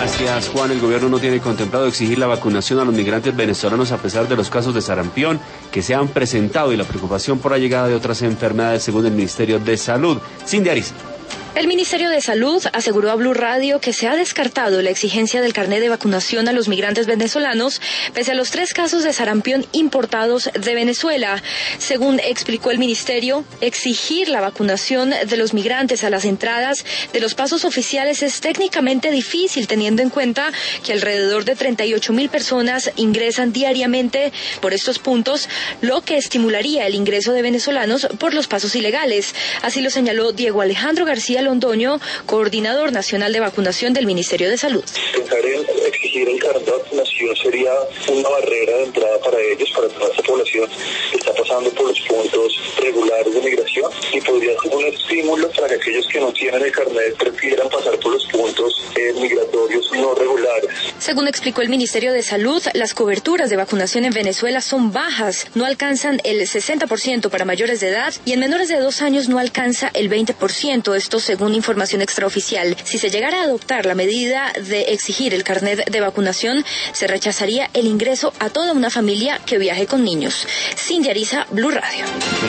Gracias, Juan. El gobierno no tiene contemplado exigir la vacunación a los migrantes venezolanos a pesar de los casos de sarampión que se han presentado y la preocupación por la llegada de otras enfermedades, según el Ministerio de Salud. Cindy Ariza. El Ministerio de Salud aseguró a Blue Radio que se ha descartado la exigencia del carnet de vacunación a los migrantes venezolanos, pese a los 3 casos de sarampión importados de Venezuela. Según explicó el Ministerio, exigir la vacunación de los migrantes a las entradas de los pasos oficiales es técnicamente difícil, teniendo en cuenta que alrededor de 38.000 personas ingresan diariamente por estos puntos, lo que estimularía el ingreso de venezolanos por los pasos ilegales. Así lo señaló Diego Alejandro García Londoño, coordinador nacional de vacunación del Ministerio de Salud. Pensar en exigir el carnet de vacunación sería una barrera de entrada para ellos, para toda esta población que está pasando por los puntos regulares de migración, y podría ser un estímulo para que aquellos que no tienen el carnet prefieran pasar por los puntos migratorios no regulares. Según explicó el Ministerio de Salud, las coberturas de vacunación en Venezuela son bajas, no alcanzan el 60% para mayores de edad y en menores de 2 años no alcanza el 20%, esto según información extraoficial. Si se llegara a adoptar la medida de exigir el carnet de vacunación, se rechazaría el ingreso a toda una familia que viaje con niños. Cindy Ariza, Blue Radio.